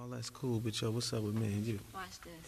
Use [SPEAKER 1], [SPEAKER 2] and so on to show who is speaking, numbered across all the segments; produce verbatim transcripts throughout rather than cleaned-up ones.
[SPEAKER 1] All that's cool, but yo, what's up with me and you?
[SPEAKER 2] Watch this.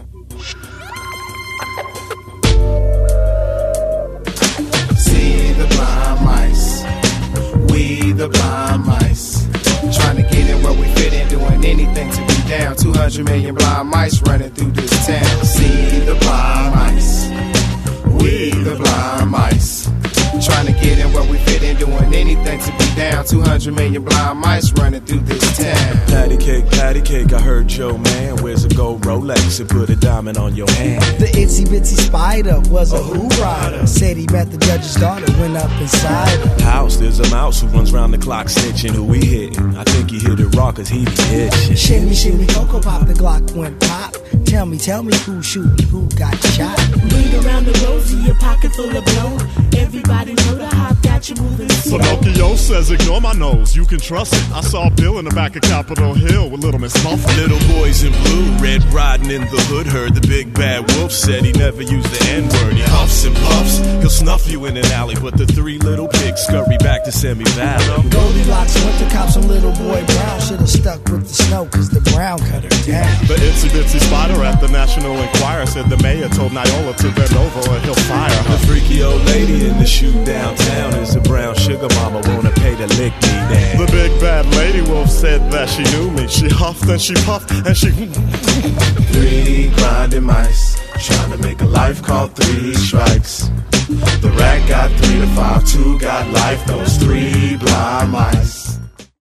[SPEAKER 3] See the blind mice, we the blind mice, trying to get in where we fit in, doing anything to be down. Two hundred million blind mice running through this town. See the blind mice, we the blind mice, trying to get in where we fit in, doing anything to be down. Two hundred million blind mice running through this town.
[SPEAKER 4] Patty cake, patty cake, I heard your man wears a gold Rolex and put a diamond on your hand.
[SPEAKER 5] The itsy bitsy spider was a who rider. Said he met the judge's daughter, went up inside her
[SPEAKER 4] house. There's a mouse who runs round the clock snitching. Who he hitting? I think he hit it raw cause he be itching.
[SPEAKER 5] Shimmy, shimmy, Cocoa Pop, the Glock went pop. Tell me, tell me who shooting, who got shot.
[SPEAKER 6] Ring around the rosy, your pocket full of blow. Everybody know the hop got you moving slow.
[SPEAKER 7] Pinocchio says ignore my nose, you can trust it. I saw Bill in the back of Capitol Hill with Little Miss Muffin.
[SPEAKER 4] Little boys in blue, red riding in the hood. Heard the big bad wolf said he never used the N-word. He huffs and puffs, he'll snuff you in an alley. But the three little pigs scurry back to Semi Valley.
[SPEAKER 5] Goldilocks went to cops on Little Boy Brown. Should've stuck with the snow cause the brown cut her down.
[SPEAKER 7] The itsy bitsy spider at the National Enquirer said the mayor told Niola to bend over or he'll fire her.
[SPEAKER 4] The freaky old lady in the shoe downtown is a brown sugar mama, wanna pay to lick me down.
[SPEAKER 7] The big bad lady wolf said that she knew me. She huffed and she puffed and she
[SPEAKER 3] Three grinding mice, trying to make a life called three strikes. The rat got three to five, two got life, those three blind mice.